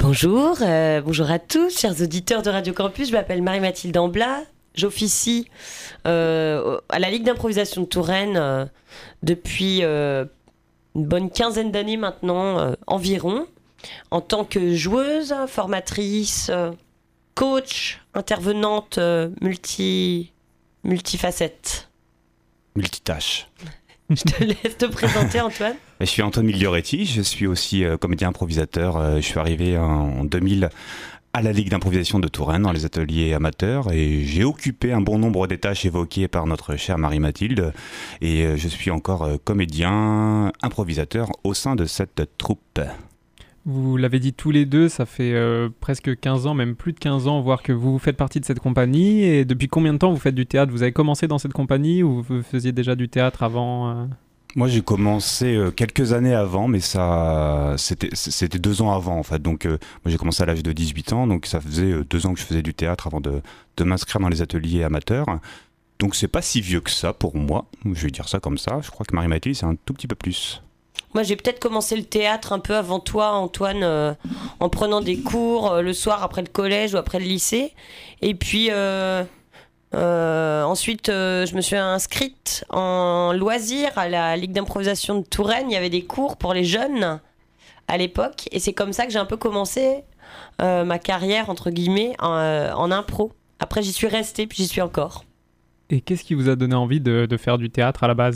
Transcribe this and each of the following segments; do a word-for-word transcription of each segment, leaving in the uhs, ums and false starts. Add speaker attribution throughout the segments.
Speaker 1: Bonjour, euh, bonjour à tous, chers auditeurs de Radio Campus. Je m'appelle Marie-Mathilde Amblat. J'officie euh, à la Ligue d'improvisation de Touraine euh, depuis euh, une bonne quinzaine d'années maintenant euh, environ, en tant que joueuse, formatrice, euh, coach, intervenante euh, multi, multifacette.
Speaker 2: Multitâche.
Speaker 1: Je te laisse te présenter, Antoine.
Speaker 2: Je suis Antoine Miglioretti, je suis aussi euh, comédien improvisateur. Euh, je suis arrivé en, en deux mille à la Ligue d'improvisation de Touraine dans les ateliers amateurs et j'ai occupé un bon nombre des tâches évoquées par notre chère Marie-Mathilde et euh, je suis encore euh, comédien improvisateur au sein de cette troupe.
Speaker 3: Vous l'avez dit tous les deux, ça fait euh, presque quinze ans, même plus de quinze ans, voire que vous faites partie de cette compagnie. Et depuis combien de temps vous faites du théâtre ? Vous avez commencé dans cette compagnie ou vous faisiez déjà du théâtre avant euh...
Speaker 2: Moi, j'ai commencé euh, quelques années avant, mais ça, c'était, c'était deux ans avant, en fait. Donc, euh, moi, j'ai commencé à l'âge de dix-huit ans, donc ça faisait euh, deux ans que je faisais du théâtre avant de, de m'inscrire dans les ateliers amateurs. Donc, c'est pas si vieux que ça pour moi. Je vais dire ça comme ça. Je crois que Marie-Mathilde, c'est un tout petit peu plus.
Speaker 1: Moi, j'ai peut-être commencé le théâtre un peu avant toi, Antoine, euh, en prenant des cours euh, le soir après le collège ou après le lycée. Et puis, euh, euh, ensuite, euh, je me suis inscrite en loisir à la Ligue d'improvisation de Touraine. Il y avait des cours pour les jeunes à l'époque. Et c'est comme ça que j'ai un peu commencé euh, ma carrière, entre guillemets, en, euh, en impro. Après, j'y suis restée, puis j'y suis encore.
Speaker 3: Et qu'est-ce qui vous a donné envie de, de faire du théâtre à la base ?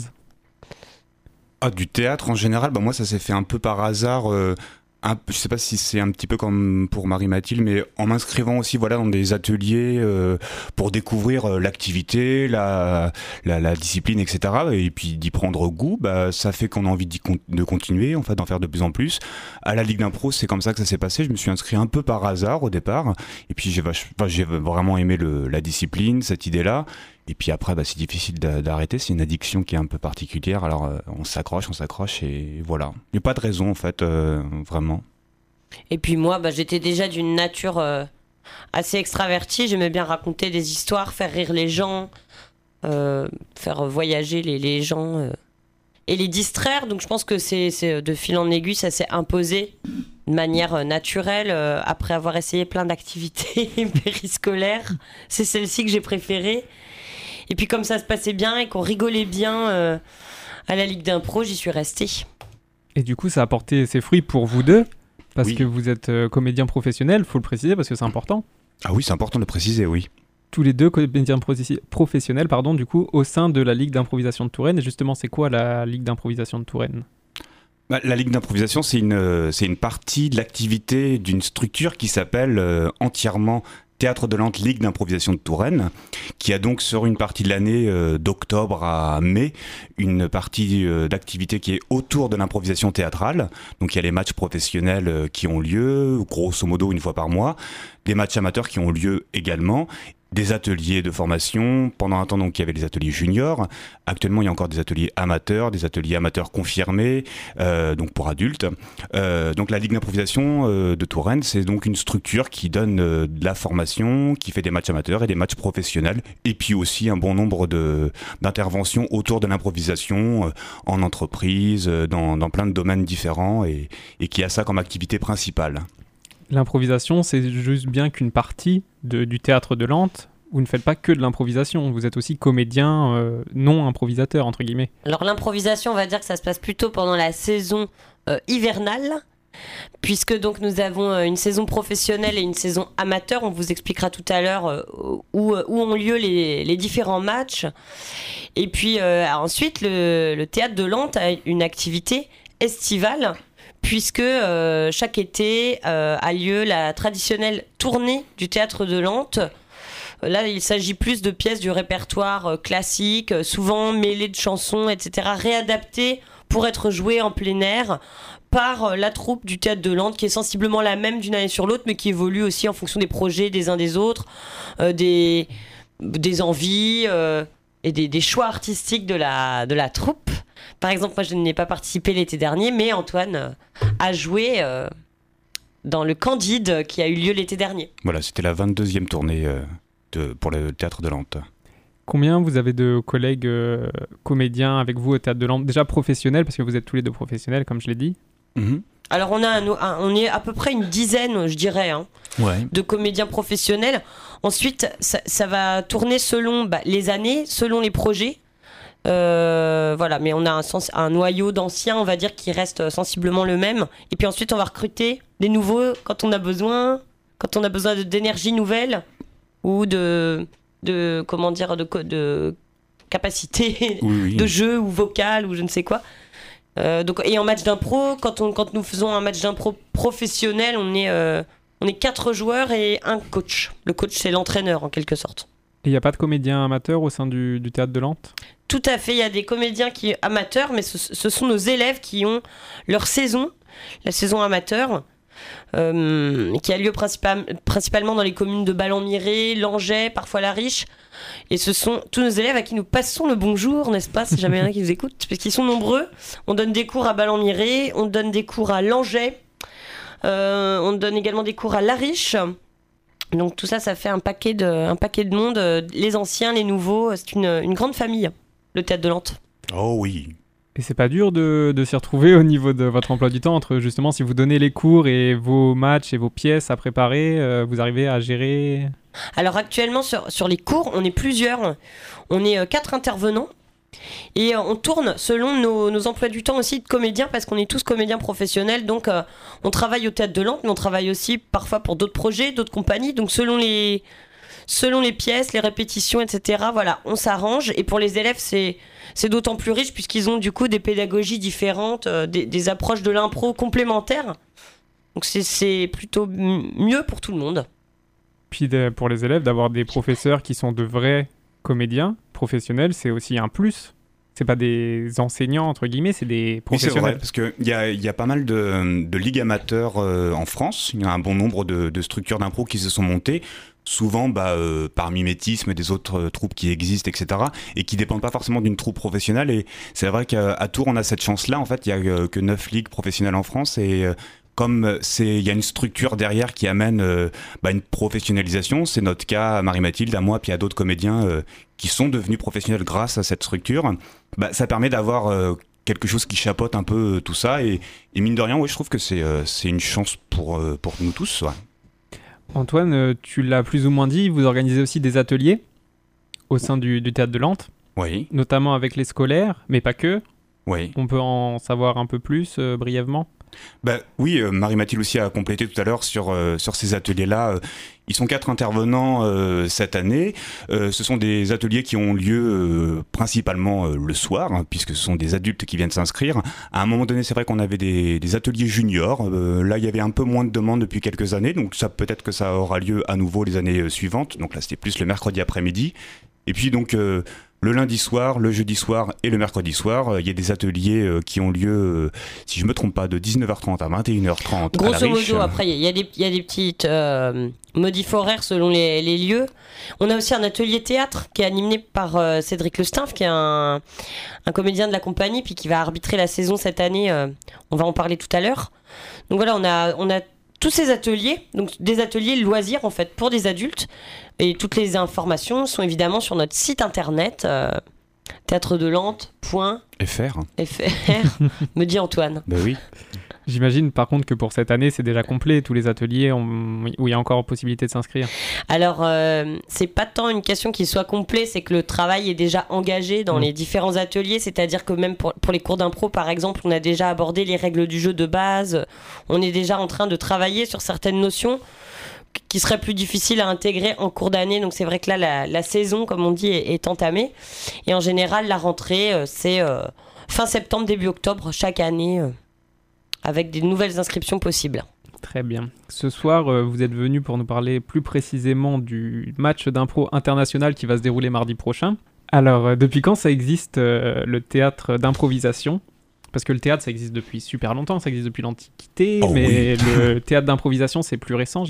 Speaker 2: Ah, du théâtre en général, bah moi ça s'est fait un peu par hasard. Euh, un, je sais pas si c'est un petit peu comme pour Marie-Mathilde, mais en m'inscrivant aussi voilà, dans des ateliers euh, pour découvrir euh, l'activité, la, la, la discipline, et cetera. Et puis d'y prendre goût, bah, ça fait qu'on a envie d'y con- de continuer, en fait, d'en faire de plus en plus. À la Ligue d'impro, c'est comme ça que ça s'est passé. Je me suis inscrit un peu par hasard au départ. Et puis j'ai, vach- enfin, j'ai vraiment aimé le, la discipline, cette idée-là. Et puis après, bah, c'est difficile d'arrêter, c'est une addiction qui est un peu particulière, alors euh, on s'accroche, on s'accroche et voilà. Il n'y a pas de raison en fait, euh, vraiment.
Speaker 1: Et puis moi, bah, j'étais déjà d'une nature euh, assez extravertie, j'aimais bien raconter des histoires, faire rire les gens, euh, faire voyager les, les gens euh, et les distraire, donc je pense que c'est, c'est de fil en aiguille, ça s'est imposé de manière euh, naturelle, euh, après avoir essayé plein d'activités périscolaires, c'est celle-ci que j'ai préférée. Et puis comme ça se passait bien et qu'on rigolait bien euh, à la Ligue d'impro, j'y suis restée.
Speaker 3: Et du coup, ça a porté ses fruits pour vous deux, parce
Speaker 2: Oui.
Speaker 3: que vous êtes euh, comédien professionnel, il faut le préciser parce que c'est important.
Speaker 2: Ah oui, c'est important de le préciser, oui.
Speaker 3: Tous les deux comédiens profi- professionnels, pardon, du coup, au sein de la Ligue d'improvisation de Touraine. Et justement, c'est quoi la Ligue d'improvisation de Touraine ?
Speaker 2: Bah, la Ligue d'improvisation, c'est une, euh, c'est une partie de l'activité d'une structure qui s'appelle euh, entièrement Théâtre de Lente Ligue d'improvisation de Touraine, qui a donc sur une partie de l'année, euh, d'octobre à mai, une partie euh, d'activité qui est autour de l'improvisation théâtrale. Donc il y a les matchs professionnels euh, qui ont lieu, grosso modo une fois par mois, des matchs amateurs qui ont lieu également, des ateliers de formation. Pendant un temps, donc, il y avait les ateliers juniors. Actuellement, il y a encore des ateliers amateurs, des ateliers amateurs confirmés, euh, donc pour adultes. Euh, donc, la Ligue d'improvisation euh, de Touraine, c'est donc une structure qui donne euh, de la formation, qui fait des matchs amateurs et des matchs professionnels, et puis aussi un bon nombre de, d'interventions autour de l'improvisation euh, en entreprise, euh, dans, dans plein de domaines différents, et, et qui a ça comme activité principale.
Speaker 3: L'improvisation, c'est juste bien qu'une partie de, du théâtre de Lente. Vous ne faites pas que de l'improvisation, vous êtes aussi comédien euh, non improvisateur, entre guillemets.
Speaker 1: Alors l'improvisation, on va dire que ça se passe plutôt pendant la saison euh, hivernale, puisque donc nous avons euh, une saison professionnelle et une saison amateur. On vous expliquera tout à l'heure euh, où, où ont lieu les, les différents matchs. Et puis euh, ensuite, le, le théâtre de Lente a une activité estivale, puisque euh, chaque été euh, a lieu la traditionnelle tournée du théâtre de Lente. Là, il s'agit plus de pièces du répertoire euh, classique, euh, souvent mêlées de chansons, et cetera, réadaptées pour être jouées en plein air par euh, la troupe du théâtre de Lente, qui est sensiblement la même d'une année sur l'autre, mais qui évolue aussi en fonction des projets des uns des autres, euh, des, des envies euh, et des, des choix artistiques de la, de la troupe. Par exemple, moi, je n'ai pas participé l'été dernier, mais Antoine euh, a joué euh, dans le Candide qui a eu lieu l'été dernier.
Speaker 2: Voilà, c'était la vingt-deuxième tournée euh, de, pour le Théâtre de Lente.
Speaker 3: Combien vous avez de collègues euh, comédiens avec vous au Théâtre de Lente ? Déjà professionnels, parce que vous êtes tous les deux professionnels, comme je l'ai dit.
Speaker 2: Mmh.
Speaker 1: Alors on, a un, un, on est à peu près une dizaine, je dirais, hein,
Speaker 2: ouais.
Speaker 1: de comédiens professionnels. Ensuite, ça, ça va tourner selon bah, les années, selon les projets. Euh, voilà, mais on a un, sens, un noyau d'anciens, on va dire, qui reste sensiblement le même. Et puis ensuite, on va recruter des nouveaux quand on a besoin, quand on a besoin de, d'énergie nouvelle ou de, de comment dire, de, de capacité
Speaker 2: oui, oui.
Speaker 1: de jeu ou vocale ou je ne sais quoi. Euh, donc, et en match d'impro, quand, on, quand nous faisons un match d'impro professionnel, on est, euh, on est quatre joueurs et un coach. Le coach, c'est l'entraîneur en quelque sorte.
Speaker 3: Et il n'y a pas de comédiens amateurs au sein du, du théâtre de Lente ?
Speaker 1: Tout à fait, il y a des comédiens qui amateurs, mais ce, ce sont nos élèves qui ont leur saison, la saison amateur, euh, qui a lieu principal, principalement dans les communes de Ballon-Miré, Langeais, parfois La Riche. Et ce sont tous nos élèves à qui nous passons le bonjour, n'est-ce pas, si jamais il y en a qui nous écoutent, parce qu'ils sont nombreux. On donne des cours à Ballon-Miré, on donne des cours à Langeais, euh, on donne également des cours à La Riche. Donc tout ça, ça fait un paquet de, un paquet de monde, les anciens, les nouveaux, c'est une, une grande famille. Le théâtre de Lente.
Speaker 2: Oh oui.
Speaker 3: Et c'est pas dur de, de s'y retrouver au niveau de votre emploi du temps, entre justement si vous donnez les cours et vos matchs et vos pièces à préparer, euh, vous arrivez à gérer?
Speaker 1: Alors actuellement sur, sur les cours, on est plusieurs, on est euh, quatre intervenants et euh, on tourne selon nos, nos emplois du temps aussi de comédiens parce qu'on est tous comédiens professionnels, donc euh, on travaille au théâtre de Lente mais on travaille aussi parfois pour d'autres projets, d'autres compagnies, donc selon les... Selon les pièces, les répétitions, et cetera, voilà, on s'arrange. Et pour les élèves, c'est, c'est d'autant plus riche puisqu'ils ont du coup des pédagogies différentes, euh, des, des approches de l'impro complémentaires. Donc c'est, c'est plutôt m- mieux pour tout le monde.
Speaker 3: Puis de, pour les élèves, d'avoir des professeurs qui sont de vrais comédiens professionnels, c'est aussi un plus. C'est pas des enseignants, entre guillemets, c'est des professionnels.
Speaker 2: Oui, c'est vrai, parce qu'il y a, y a pas mal de, de ligues amateurs euh, en France. Il y a un bon nombre de, de structures d'impro qui se sont montées. Souvent bah, euh, par mimétisme des autres euh, troupes qui existent, et cetera. Et qui dépendent pas forcément d'une troupe professionnelle. Et c'est vrai qu'à à Tours, on a cette chance-là. En fait, il y a euh, que neuf ligues professionnelles en France. Et euh, comme il y a une structure derrière qui amène euh, bah, une professionnalisation, c'est notre cas à Marie-Mathilde, à moi, puis à d'autres comédiens euh, qui sont devenus professionnels grâce à cette structure. Bah, ça permet d'avoir euh, quelque chose qui chapeaute un peu euh, tout ça. Et, et mine de rien, ouais, je trouve que c'est, euh, c'est une chance pour, euh, pour nous tous. Ouais.
Speaker 3: Antoine, tu l'as plus ou moins dit, vous organisez aussi des ateliers au sein du, du théâtre de Lente,
Speaker 2: oui.
Speaker 3: Notamment avec les scolaires, mais pas que.
Speaker 2: Oui.
Speaker 3: On peut en savoir un peu plus euh, brièvement?
Speaker 2: Bah, oui, euh, Marie-Mathilde aussi a complété tout à l'heure sur, euh, sur ces ateliers-là. Euh, ils sont quatre intervenants euh, cette année. Euh, ce sont des ateliers qui ont lieu euh, principalement euh, le soir, hein, puisque ce sont des adultes qui viennent s'inscrire. À un moment donné, c'est vrai qu'on avait des, des ateliers juniors. Euh, là, il y avait un peu moins de demandes depuis quelques années, donc ça peut-être que ça aura lieu à nouveau les années euh, suivantes. Donc là, c'était plus le mercredi après-midi. Et puis donc... Euh, Le lundi soir, le jeudi soir et le mercredi soir, il euh, y a des ateliers euh, qui ont lieu, euh, si je ne me trompe pas, de dix-neuf heures trente à vingt et une heures trente.
Speaker 1: Grosso
Speaker 2: à la Riche.
Speaker 1: modo, après, il y, y a des petites euh, modifs horaires selon les, les lieux. On a aussi un atelier théâtre qui est animé par euh, Cédric Lestinf, qui est un, un comédien de la compagnie, puis qui va arbitrer la saison cette année. Euh, on va en parler tout à l'heure. Donc voilà, on a, on a tous ces ateliers, donc des ateliers loisirs en fait pour des adultes. Et toutes les informations sont évidemment sur notre site internet, euh, théâtre de Lente point
Speaker 2: F R.
Speaker 1: F R, me dit Antoine.
Speaker 2: Ben oui.
Speaker 3: J'imagine par contre que pour cette année, c'est déjà complet, tous les ateliers ont- où il y a encore possibilité de s'inscrire.
Speaker 1: Alors, euh, c'est pas tant une question qu'il soit complet, c'est que le travail est déjà engagé dans
Speaker 3: Mmh.
Speaker 1: les différents ateliers, c'est-à-dire que même pour, pour les cours d'impro, par exemple, on a déjà abordé les règles du jeu de base, on est déjà en train de travailler sur certaines notions qui seraient plus difficiles à intégrer en cours d'année, donc c'est vrai que là, la, la saison, comme on dit, est, est entamée, et en général, la rentrée, euh, c'est euh, fin septembre, début octobre, chaque année, euh, avec des nouvelles inscriptions possibles.
Speaker 3: Très bien. Ce soir, euh, vous êtes venu pour nous parler plus précisément du match d'impro international qui va se dérouler mardi prochain. Alors, euh, depuis quand ça existe euh, le théâtre d'improvisation ? Parce que le théâtre, ça existe depuis super longtemps, ça existe depuis l'Antiquité,
Speaker 2: Oh
Speaker 3: mais
Speaker 2: oui.
Speaker 3: le théâtre d'improvisation, c'est plus récent, j'imagine ?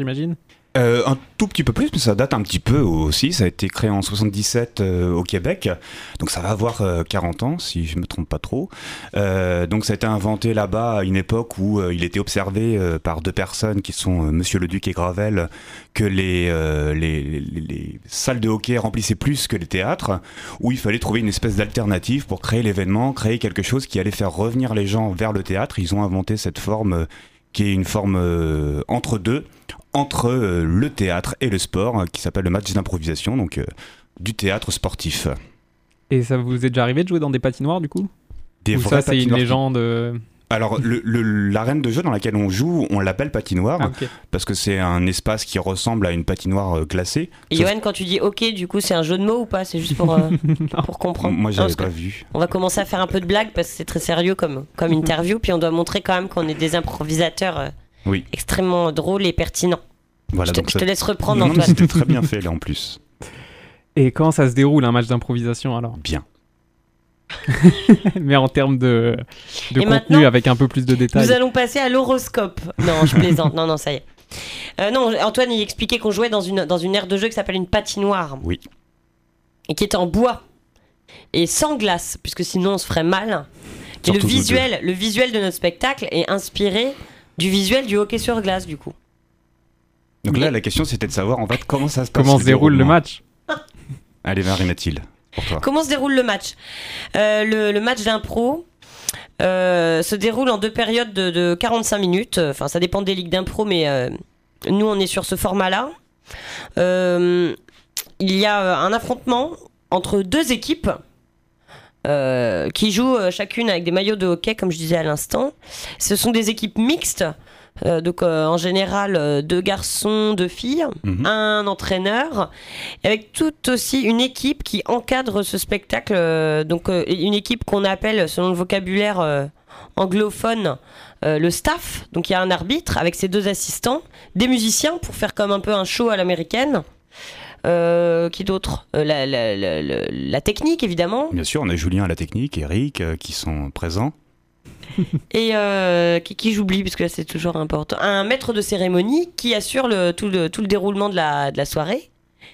Speaker 2: Euh, un tout petit peu plus, mais ça date un petit peu aussi. Ça a été créé en soixante-dix-sept euh, au Québec, donc ça va avoir euh, quarante ans, si je me trompe pas trop. Euh, donc ça a été inventé là-bas à une époque où euh, il était observé euh, par deux personnes qui sont euh, Monsieur Leduc et Gravel, que les, euh, les, les, les salles de hockey remplissaient plus que les théâtres, où il fallait trouver une espèce d'alternative pour créer l'événement, créer quelque chose qui allait faire revenir les gens vers le théâtre. Ils ont inventé cette forme euh, qui est une forme euh, entre deux, entre euh, le théâtre et le sport, euh, qui s'appelle le match d'improvisation, donc euh, du théâtre sportif.
Speaker 3: Et ça vous est déjà arrivé de jouer dans des patinoires du coup?
Speaker 2: Des
Speaker 3: Ou
Speaker 2: vrais
Speaker 3: ça c'est une
Speaker 2: patinoires qui-
Speaker 3: légende euh,
Speaker 2: Alors, le, le- l'arène de jeu dans laquelle on joue, on l'appelle patinoire,
Speaker 3: ah, ok.
Speaker 2: parce que c'est un espace qui ressemble à une patinoire euh, glacée.
Speaker 1: Et
Speaker 2: Sauf-
Speaker 1: Johan, quand tu dis ok, du coup, c'est un jeu de mots ou pas? C'est juste pour, euh, pour comprendre.
Speaker 2: Moi,
Speaker 1: Non,
Speaker 2: j'avais
Speaker 1: parce
Speaker 2: pas
Speaker 1: que
Speaker 2: vu.
Speaker 1: on va commencer à faire un peu de blague parce que c'est très sérieux comme, comme interview, puis on doit montrer quand même qu'on est des improvisateurs euh,
Speaker 2: Oui.
Speaker 1: extrêmement drôles et pertinents.
Speaker 2: Voilà,
Speaker 1: je te,
Speaker 2: donc
Speaker 1: je
Speaker 2: ça-
Speaker 1: te laisse reprendre,
Speaker 2: Non, non, mais
Speaker 1: Antoine.
Speaker 2: c'était très bien fait là en plus.
Speaker 3: Et comment ça se déroule un match d'improvisation alors?
Speaker 2: Bien.
Speaker 3: Mais en termes de, de
Speaker 1: Et
Speaker 3: contenu
Speaker 1: maintenant,
Speaker 3: avec un peu plus de détails.
Speaker 1: Nous allons passer à l'horoscope. Non, je plaisante. Non, non, ça y est. Euh, non, Antoine, il expliquait qu'on jouait dans une, dans une aire de jeu qui s'appelle une patinoire.
Speaker 2: Oui.
Speaker 1: Et qui est en bois. Et sans glace, puisque sinon on se ferait mal. Et le
Speaker 2: Surtout nous
Speaker 1: visuel, le visuel de notre spectacle est inspiré du visuel du hockey sur glace, du coup.
Speaker 2: Donc
Speaker 1: Mais-
Speaker 2: là, la question c'était de savoir en fait comment ça se passe.
Speaker 3: Comment se déroule le
Speaker 2: déroulement.
Speaker 3: match?
Speaker 2: Allez, Marie-Mathilde, pour toi.
Speaker 1: Comment se déroule le match? Euh, le, le match d'impro euh, se déroule en deux périodes de, de quarante-cinq minutes. Enfin, ça dépend des ligues d'impro, mais euh, nous, on est sur ce format-là. Euh, il y a euh, un affrontement entre deux équipes euh, qui jouent euh, chacune avec des maillots de hockey, comme je disais à l'instant. Ce sont des équipes mixtes. Euh, donc euh, en général euh, deux garçons, deux filles,
Speaker 2: Mhm.
Speaker 1: un entraîneur, avec tout aussi une équipe qui encadre ce spectacle, euh, donc euh, une équipe qu'on appelle selon le vocabulaire euh, anglophone euh, le staff. Donc il y a un arbitre avec ses deux assistants, des musiciens pour faire comme un peu un show à l'américaine. Euh, qui d'autre Euh, la, la, la, la- la technique évidemment.
Speaker 2: Bien sûr, on a Julien à la technique, Eric euh, qui sont présents.
Speaker 1: Et euh, qui, qui j'oublie, parce que là c'est toujours important. Un maître de cérémonie qui assure le, tout, le, tout le déroulement de la, de la soirée.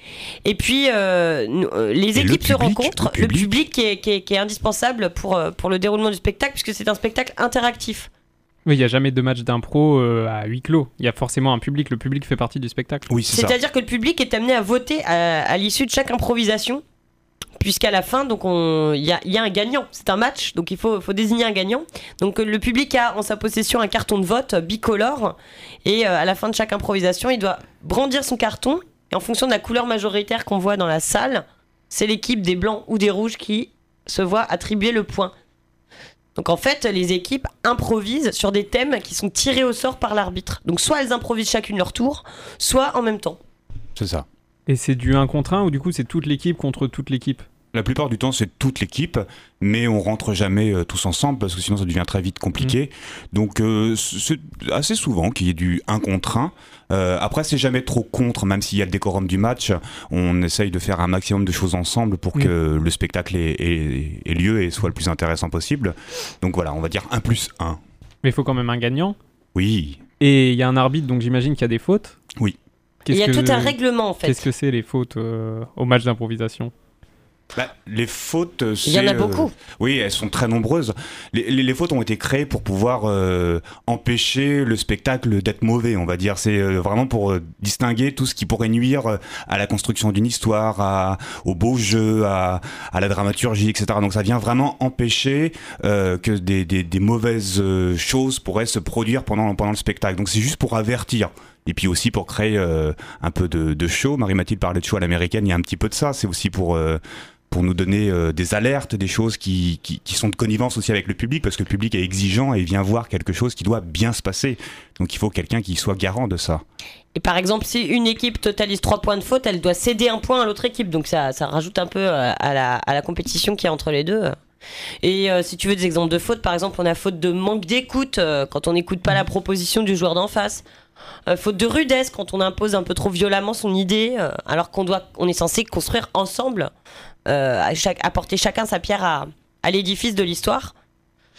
Speaker 1: Et puis euh, nous, euh, les
Speaker 2: Et le
Speaker 1: équipes se
Speaker 2: public,
Speaker 1: rencontrent.
Speaker 2: le
Speaker 1: Le
Speaker 2: public.
Speaker 1: public qui est, qui est- qui est indispensable pour, euh, pour le déroulement du spectacle, puisque c'est un spectacle interactif.
Speaker 3: Oui, il n'y a jamais de match d'impro euh, à huis clos. Il y a forcément un public. Le public fait partie du spectacle.
Speaker 2: Oui, c'est ça.
Speaker 1: C'est-à-dire que le public est amené à voter à, à l'issue de chaque improvisation, puisqu'à la fin, donc on- il y a, il y a un gagnant. C'est un match, donc il faut, faut désigner un gagnant. Donc euh, le public a en sa possession un carton de vote euh, bicolore, et euh, à la fin de chaque improvisation, il doit brandir son carton, et en fonction de la couleur majoritaire qu'on voit dans la salle, c'est l'équipe des blancs ou des rouges qui se voit attribuer le point. Donc en fait, les équipes improvisent sur des thèmes qui sont tirés au sort par l'arbitre. Donc soit elles improvisent chacune leur tour, soit en même temps.
Speaker 2: C'est ça.
Speaker 3: Et c'est du un contre un ou du coup c'est toute l'équipe contre toute l'équipe?
Speaker 2: La plupart du temps, c'est toute l'équipe, mais on rentre jamais euh, tous ensemble parce que sinon ça devient très vite compliqué. Donc, euh, c'est assez souvent qu'il y ait du un contre un. Euh, après, c'est jamais trop contre, même s'il y a le décorum du match. On essaye de faire un maximum de choses ensemble pour
Speaker 3: Mm.
Speaker 2: que le spectacle ait, ait- ait lieu et soit le plus intéressant possible. Donc voilà, on va dire un plus un.
Speaker 3: Mais il faut quand même un gagnant.
Speaker 2: Oui.
Speaker 3: Et il y a un arbitre, donc j'imagine qu'il y a des fautes.
Speaker 2: Oui.
Speaker 1: Et il y a
Speaker 3: Qu'est-ce
Speaker 1: tout
Speaker 3: que-
Speaker 1: un règlement en fait.
Speaker 3: Qu'est-ce que c'est les fautes euh, au match d'improvisation?
Speaker 2: Bah, les fautes,
Speaker 1: Il y en
Speaker 2: c'est,
Speaker 1: a
Speaker 2: euh,
Speaker 1: beaucoup.
Speaker 2: oui, elles sont très nombreuses. Les, les- les fautes ont été créées pour pouvoir euh, empêcher le spectacle d'être mauvais, on va dire. C'est euh, vraiment pour euh, distinguer tout ce qui pourrait nuire euh, à la construction d'une histoire, à, au beau jeu, à, à la dramaturgie, et cetera. Donc ça vient vraiment empêcher euh, que des, des, des mauvaises euh, choses pourraient se produire pendant, pendant le spectacle. Donc c'est juste pour avertir. Et puis aussi pour créer euh, un peu de, de show. Marie-Mathilde parlait de show à l'américaine, il y a un petit peu de ça. C'est aussi pour... euh, pour nous donner euh, des alertes, des choses qui, qui, qui sont de connivence aussi avec le public, parce que le public est exigeant et il vient voir quelque chose qui doit bien se passer. Donc il faut quelqu'un qui soit garant de ça.
Speaker 1: Et par exemple, si une équipe totalise trois points de faute, elle doit céder un point à l'autre équipe. Donc ça, ça rajoute un peu euh, à la, à la compétition qu'il y a entre les deux. Et euh, si tu veux des exemples de fautes, par exemple, on a faute de manque d'écoute euh, quand on n'écoute pas la proposition du joueur d'en face. Euh, faute de rudesse quand on impose un peu trop violemment son idée, euh, alors qu'on doit, on est censé construire ensemble, euh, à chaque, apporter chacun sa pierre à, à l'édifice de l'histoire.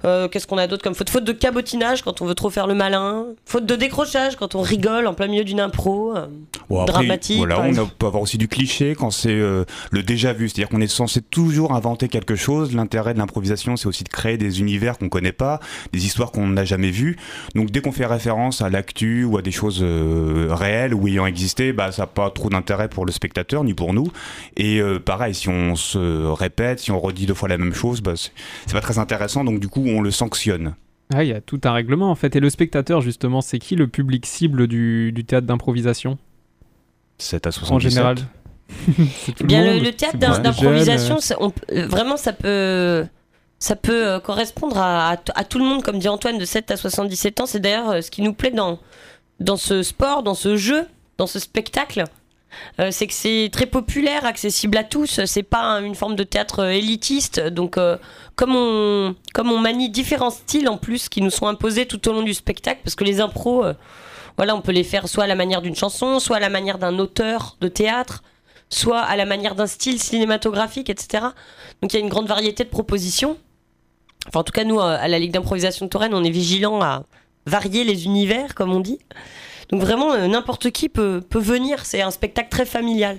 Speaker 1: Euh, qu'est-ce qu'on a d'autre comme faute? Faute de cabotinage quand on veut trop faire le malin. Faute de décrochage quand on rigole en plein milieu d'une impro. Euh,
Speaker 2: bon, après,
Speaker 1: dramatique.
Speaker 2: Voilà,
Speaker 1: par
Speaker 2: on
Speaker 1: exemple.
Speaker 2: a- peut avoir aussi du cliché quand c'est euh, le déjà vu. C'est-à-dire qu'on est censé toujours inventer quelque chose. L'intérêt de l'improvisation, c'est aussi de créer des univers qu'on connaît pas, des histoires qu'on n'a jamais vues. Donc dès qu'on fait référence à l'actu ou à des choses euh, réelles ou ayant existé, bah, ça n'a pas trop d'intérêt pour le spectateur ni pour nous. Et euh, pareil, si on se répète, si on redit deux fois la même chose, bah, c'est, c'est pas très intéressant. Donc du coup, on le sanctionne.
Speaker 3: Ah, il y a tout un règlement en fait. Et le spectateur, justement, c'est qui le public cible du, du théâtre d'improvisation
Speaker 2: sept à
Speaker 3: en
Speaker 2: soixante-dix-sept.
Speaker 3: général? C'est tout
Speaker 1: Eh bien,
Speaker 3: le
Speaker 1: le,
Speaker 3: monde.
Speaker 1: le théâtre
Speaker 3: C'est
Speaker 1: d'im-
Speaker 3: pour les
Speaker 1: d'improvisation,
Speaker 3: jeunes,
Speaker 1: ça- on peut- euh, vraiment, ça peut, ça peut euh, correspondre à, à t- à tout le monde, comme dit Antoine, de sept à soixante-dix-sept ans. C'est d'ailleurs euh, ce qui nous plaît dans, dans ce sport, dans ce jeu, dans ce spectacle. Euh, c'est que c'est très populaire, accessible à tous. C'est pas une forme de théâtre euh, élitiste. Donc, euh, comme, on, comme on manie différents styles en plus qui nous sont imposés tout au long du spectacle, parce que les impros, euh, voilà, on peut les faire soit à la manière d'une chanson, soit à la manière d'un auteur de théâtre, soit à la manière d'un style cinématographique, et cetera. Donc il y a une grande variété de propositions. Enfin, en tout cas, nous, euh, à la Ligue d'improvisation de Touraine, on est vigilants à varier les univers, comme on dit. Donc vraiment, euh, n'importe qui peut, peut venir. C'est un spectacle très familial.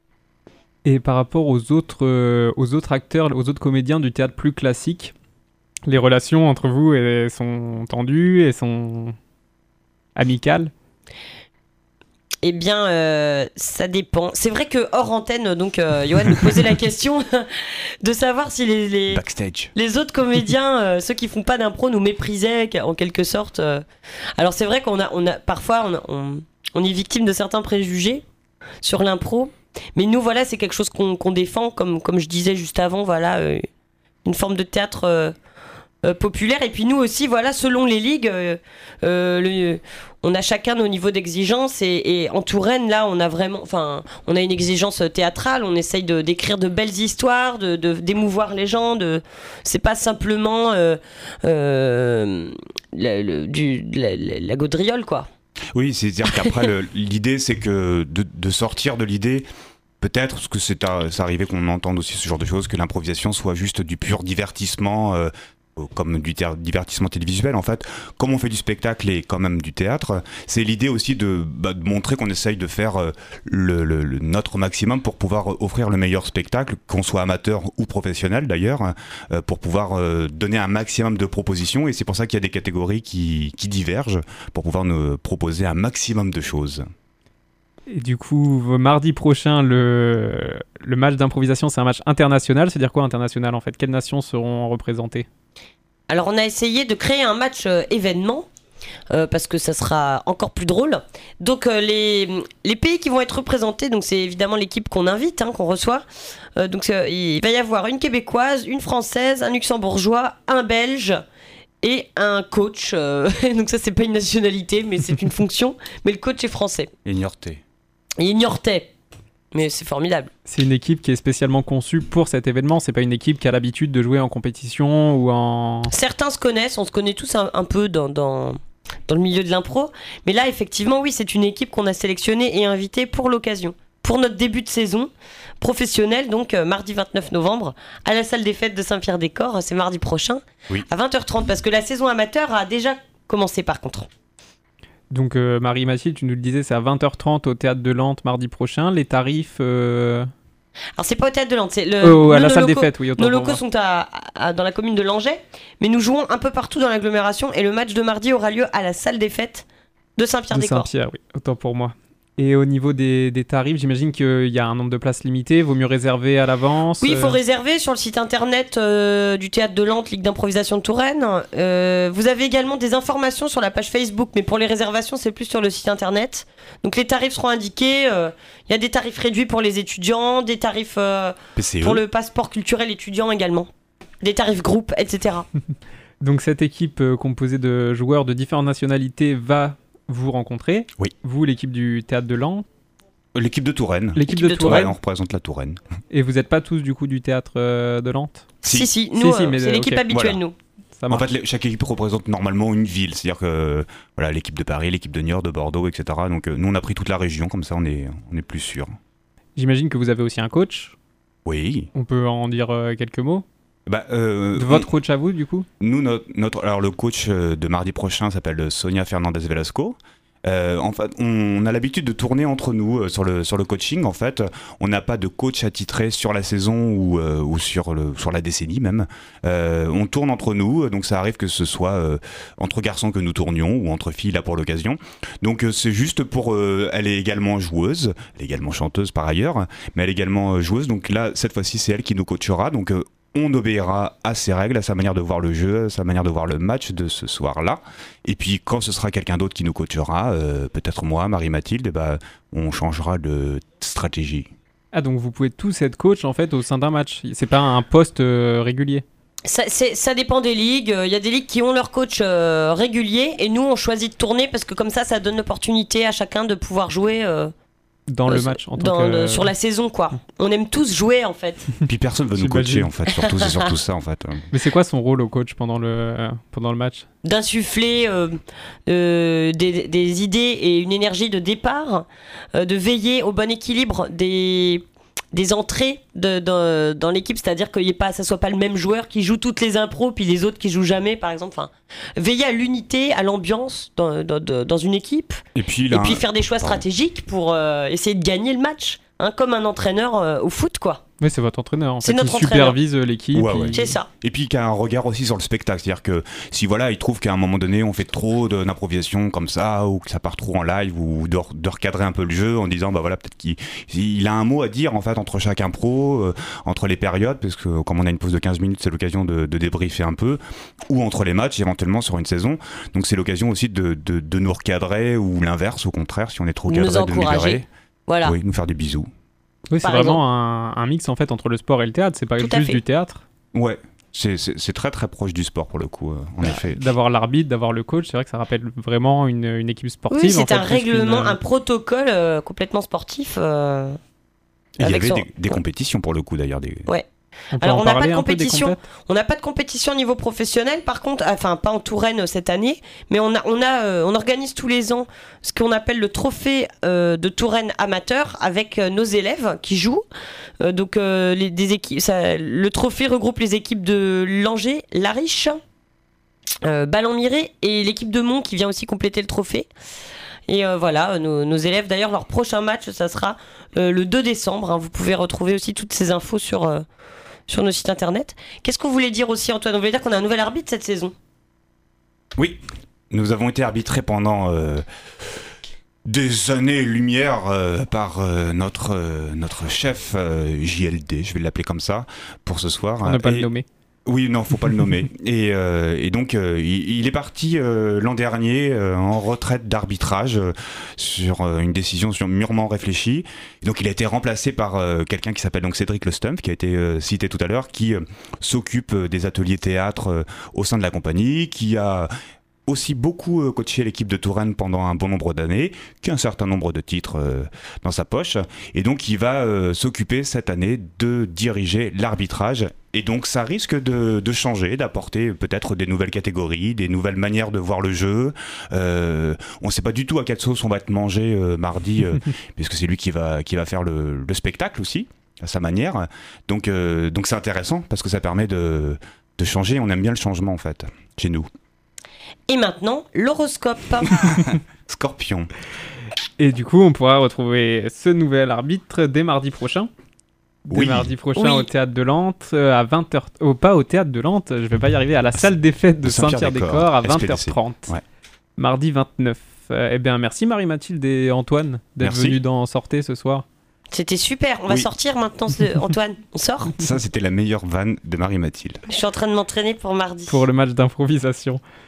Speaker 3: Et par rapport aux autres, euh, aux autres acteurs, aux autres comédiens du théâtre plus classique, les relations entre vous elles sont tendues et sont amicales?
Speaker 1: Eh bien, euh, ça dépend. C'est vrai que hors antenne, donc euh, Johan nous posait la question de savoir si les, les,
Speaker 2: Backstage.
Speaker 1: les autres comédiens, euh, ceux qui font pas d'impro, nous méprisaient en quelque sorte. euh. Alors c'est vrai qu'on a, on a parfois on, a- on, on est victime de certains préjugés sur l'impro, mais nous voilà, c'est quelque chose qu'on qu'on défend, comme comme je disais juste avant, voilà, euh, une forme de théâtre euh, euh, populaire. Et puis nous aussi, voilà, selon les ligues, euh, euh, le- on a chacun nos niveaux d'exigence. Et, et en Touraine, là, on a vraiment, enfin, on a une exigence théâtrale. On essaye de d'écrire de belles histoires, de de- d'émouvoir les gens. De, c'est pas simplement euh, euh, le- le- du, de la, la- la gaudriole, quoi.
Speaker 2: Oui, c'est-à-dire qu'après, le- l'idée, c'est que de, de sortir de l'idée, peut-être, parce que c'est, à- c'est arrivé qu'on entende aussi ce genre de choses, que l'improvisation soit juste du pur divertissement, euh, comme du thé- divertissement télévisuel en fait. Comme on fait du spectacle et quand même du théâtre, c'est l'idée aussi de, bah, de montrer qu'on essaye de faire euh, le, le- le- notre maximum pour pouvoir offrir le meilleur spectacle, qu'on soit amateur ou professionnel d'ailleurs, euh, pour pouvoir euh, donner un maximum de propositions. Et c'est pour ça qu'il y a des catégories qui, qui divergent, pour pouvoir nous proposer un maximum de choses.
Speaker 3: Et du coup, mardi prochain, le, le match d'improvisation, c'est un match international. C'est-à-dire quoi international en fait? Quelles nations seront représentées?
Speaker 1: Alors on a essayé de créer un match euh, événement euh, parce que ça sera encore plus drôle. Donc euh, les, les pays qui vont être représentés, donc c'est évidemment l'équipe qu'on invite, hein, qu'on reçoit. Euh, donc euh, il va y avoir une québécoise, une française, un luxembourgeois, un belge et un coach. euh, donc ça c'est pas une nationalité mais c'est une fonction. Mais le coach est français.
Speaker 2: Et Niortais.
Speaker 1: Et Niortais. Mais c'est formidable.
Speaker 3: C'est une équipe qui est spécialement conçue pour cet événement. C'est pas une équipe qui a l'habitude de jouer en compétition ou en.
Speaker 1: Certains se connaissent, on se connaît tous un, un peu dans, dans, dans le milieu de l'impro. Mais là, effectivement, oui, c'est une équipe qu'on a sélectionnée et invitée pour l'occasion. Pour notre début de saison professionnelle, donc euh, mardi vingt-neuf novembre, à la salle des fêtes de Saint-Pierre-des-Corps. C'est mardi prochain,
Speaker 2: Oui.
Speaker 1: à vingt heures trente, parce que la saison amateur a déjà commencé par contre.
Speaker 3: Donc euh, Marie-Mathilde, tu nous le disais, c'est à vingt heures trente au Théâtre de Lente mardi prochain. Les tarifs... euh,
Speaker 1: Alors, c'est pas au Théâtre de Lente, c'est le.
Speaker 3: Oh, à
Speaker 1: nous,
Speaker 3: la
Speaker 1: nos
Speaker 3: salle des
Speaker 1: locaux-
Speaker 3: fêtes, oui. autant
Speaker 1: Nos
Speaker 3: pour
Speaker 1: locaux
Speaker 3: moi.
Speaker 1: sont à, à- dans la commune de Langeais, mais nous jouons un peu partout dans l'agglomération et le match de mardi aura lieu à la salle des fêtes de
Speaker 3: De
Speaker 1: Saint-Pierre-des-Corps.
Speaker 3: Saint-Pierre, oui. Autant pour moi. Et au niveau des, des tarifs, j'imagine qu'il y a un nombre de places limité. Vaut mieux réserver à l'avance.
Speaker 1: Oui, il faut
Speaker 3: euh,
Speaker 1: réserver sur le site internet euh, du Théâtre de Lente, Ligue d'improvisation de Touraine. Euh, vous avez également des informations sur la page Facebook, mais pour les réservations, c'est plus sur le site internet. Donc les tarifs seront indiqués. euh, Il y a des tarifs réduits pour les étudiants, des tarifs euh,
Speaker 2: P C E.
Speaker 1: pour le passeport culturel étudiant également, des tarifs groupes, et cetera.
Speaker 3: Donc cette équipe euh, composée de joueurs de différentes nationalités va vous rencontrer.
Speaker 2: Oui.
Speaker 3: Vous, l'équipe du Théâtre de Lens.
Speaker 2: L'équipe de Touraine.
Speaker 3: L'équipe
Speaker 1: L'équipe
Speaker 3: de
Speaker 1: de
Speaker 2: Ouais,
Speaker 3: Touraine.
Speaker 2: on représente la Touraine.
Speaker 3: Et vous n'êtes pas tous du coup du Théâtre euh, de Lente?
Speaker 2: Si.
Speaker 1: Si, si, nous,
Speaker 3: Si, si,
Speaker 1: euh,
Speaker 3: mais,
Speaker 1: c'est
Speaker 3: euh,
Speaker 1: l'équipe
Speaker 3: ok,
Speaker 1: habituelle,
Speaker 2: voilà.
Speaker 1: nous.
Speaker 3: Ça
Speaker 2: En
Speaker 3: marche.
Speaker 2: fait, les- chaque équipe représente normalement une ville. C'est-à-dire que voilà, l'équipe de Paris, l'équipe de Niort, de Bordeaux, et cetera. Donc euh, nous, on a pris toute la région, comme ça, on est, on est plus sûr.
Speaker 3: J'imagine que vous avez aussi un coach.
Speaker 2: Oui.
Speaker 3: On peut en dire euh, quelques mots.
Speaker 2: Bah, euh,
Speaker 3: De votre
Speaker 2: on,
Speaker 3: coach à vous, du coup?
Speaker 2: Nous, notre, notre, alors le coach de mardi prochain s'appelle Sonia Fernandez Velasco. Euh, en fait, on a l'habitude de tourner entre nous euh, sur, le, sur le coaching. En fait, on n'a pas de coach attitré sur la saison ou, euh, ou sur, le, sur la décennie même. Euh, on tourne entre nous, donc ça arrive que ce soit euh, entre garçons que nous tournions ou entre filles là pour l'occasion. Donc euh, c'est juste pour... Euh, elle est également joueuse, elle est également chanteuse par ailleurs, mais elle est également euh, joueuse. Donc là, cette fois-ci, c'est elle qui nous coachera. Donc euh, on obéira à ses règles, à sa manière de voir le jeu, à sa manière de voir le match de ce soir-là. Et puis quand ce sera quelqu'un d'autre qui nous coachera, euh, peut-être moi, Marie-Mathilde, eh ben, on changera de stratégie.
Speaker 3: Ah, donc vous pouvez tous être coach en fait au sein d'un match. C'est pas un poste euh, régulier.
Speaker 1: Ça, c'est, ça dépend des ligues. Il y a des ligues qui ont leur coach euh, régulier et nous on choisit de tourner parce que comme ça, ça donne l'opportunité à chacun de pouvoir jouer... Euh...
Speaker 3: Dans
Speaker 1: euh,
Speaker 3: le match en tant
Speaker 1: dans,
Speaker 3: que...
Speaker 1: euh, sur la saison quoi. On aime tous jouer en fait.
Speaker 2: Puis personne veut nous coacher en fait, surtout c'est surtout ça en fait.
Speaker 3: Mais c'est quoi son rôle au coach pendant le, euh, pendant le match?
Speaker 1: D'insuffler euh, euh, des, des idées et une énergie de départ, euh, de veiller au bon équilibre des, des entrées de, de, dans l'équipe, c'est-à-dire que pas, ça soit pas le même joueur qui joue toutes les impros puis les autres qui jouent jamais par exemple. Enfin, veiller à l'unité, à l'ambiance dans, dans, dans une équipe
Speaker 2: et puis, là,
Speaker 1: et puis faire des choix stratégiques pour euh, essayer de gagner le match, hein, comme un entraîneur euh, au foot quoi.
Speaker 3: Oui, c'est votre entraîneur. En
Speaker 1: c'est
Speaker 3: fait,
Speaker 1: notre
Speaker 3: il
Speaker 1: entraîneur.
Speaker 3: supervise l'équipe.
Speaker 2: Ouais, ouais.
Speaker 1: C'est ça.
Speaker 2: Et puis qu'il y a un regard aussi sur le spectacle. C'est-à-dire que si voilà, il trouve qu'à un moment donné, on fait trop de, d'improvisation comme ça, ou que ça part trop en live, ou de, de recadrer un peu le jeu en disant, bah voilà, peut-être qu'il il a un mot à dire en fait entre chaque impro, euh, entre les périodes, parce que comme on a une pause de quinze minutes, c'est l'occasion de, de débriefer un peu, ou entre les matchs éventuellement sur une saison. Donc c'est l'occasion aussi de, de, de nous recadrer, ou l'inverse, au contraire, si on est trop cadré,
Speaker 1: nous
Speaker 2: de nous libérer.
Speaker 1: Voilà.
Speaker 2: Oui, nous faire des bisous.
Speaker 3: Oui, c'est vraiment un, un mix en fait entre le sport et le théâtre. C'est pas
Speaker 1: Tout
Speaker 3: juste du théâtre.
Speaker 2: Ouais, c'est, c'est, c'est très très proche du sport pour le coup, euh, en effet.
Speaker 3: D'avoir l'arbitre, d'avoir le coach, c'est vrai que ça rappelle vraiment une, une équipe sportive.
Speaker 1: Oui, c'est
Speaker 3: en fait,
Speaker 1: un règlement,
Speaker 3: une...
Speaker 1: un protocole euh, complètement sportif. Euh,
Speaker 2: il y avait
Speaker 1: son...
Speaker 2: des, des compétitions pour le coup d'ailleurs. Des...
Speaker 1: Ouais.
Speaker 3: On
Speaker 1: Alors on n'a pas de
Speaker 3: un
Speaker 1: compétition, on n'a pas de compétition au niveau professionnel. Par contre, enfin pas en Touraine cette année, mais on a, on a, euh, on organise tous les ans ce qu'on appelle le trophée euh, de Touraine amateur avec euh, nos élèves qui jouent. Euh, donc euh, les, des équipes, ça, le trophée regroupe les équipes de Langeais, Lariche, euh, Ballon-Miré et l'équipe de Mont qui vient aussi compléter le trophée. Et euh, voilà, nos, nos élèves, d'ailleurs, leur prochain match, ça sera euh, le deux décembre. Hein. Vous pouvez retrouver aussi toutes ces infos sur, euh, sur nos sites internet. Qu'est-ce qu'on voulait dire aussi, Antoine? On voulait dire qu'on a un nouvel arbitre cette saison.
Speaker 2: Oui, nous avons été arbitrés pendant euh, des années-lumière euh, par euh, notre, euh, notre chef euh, J L D, je vais l'appeler comme ça, pour ce soir.
Speaker 3: On n'a pas
Speaker 2: Et...
Speaker 3: le nommer.
Speaker 2: Oui, non, faut pas le nommer. Et, euh, et donc, euh, il, il est parti euh, l'an dernier euh, en retraite d'arbitrage euh, sur euh, une décision sur, mûrement réfléchie. Et donc, il a été remplacé par euh, quelqu'un qui s'appelle donc Cédric Le Stumpf, qui a été euh, cité tout à l'heure, qui euh, s'occupe euh, des ateliers théâtre euh, au sein de la compagnie, qui a aussi beaucoup euh, coaché l'équipe de Touraine pendant un bon nombre d'années, qui a un certain nombre de titres euh, dans sa poche. Et donc, il va euh, s'occuper cette année de diriger l'arbitrage. Et donc ça risque de, de changer, d'apporter peut-être des nouvelles catégories, des nouvelles manières de voir le jeu. Euh, on ne sait pas du tout à quelle sauce on va être mangé euh, mardi, euh, puisque c'est lui qui va, qui va faire le, le spectacle aussi, à sa manière. Donc, euh, donc c'est intéressant, parce que ça permet de, de changer. On aime bien le changement, en fait, chez nous.
Speaker 1: Et maintenant, l'horoscope.
Speaker 2: Scorpion.
Speaker 3: Et du coup, on pourra retrouver ce nouvel arbitre dès mardi prochain. Dès
Speaker 2: Oui.
Speaker 3: mardi prochain
Speaker 1: Oui.
Speaker 3: au Théâtre de Lente, euh, à vingt heures... Oh, pas au Théâtre de Lente, je vais pas y arriver, à la salle des fêtes de Saint-Pierre-des-Corps à vingt heures trente.
Speaker 2: Ouais.
Speaker 3: Mardi vingt-neuf. Euh, eh bien, merci Marie-Mathilde et Antoine d'être
Speaker 2: Merci.
Speaker 3: venus dans Sortez ce soir.
Speaker 1: C'était super. On va
Speaker 2: Oui.
Speaker 1: sortir maintenant, ce- Antoine. On sort.
Speaker 2: Ça, c'était la meilleure vanne de Marie-Mathilde.
Speaker 1: Je suis en train de m'entraîner pour mardi.
Speaker 3: Pour le match d'improvisation.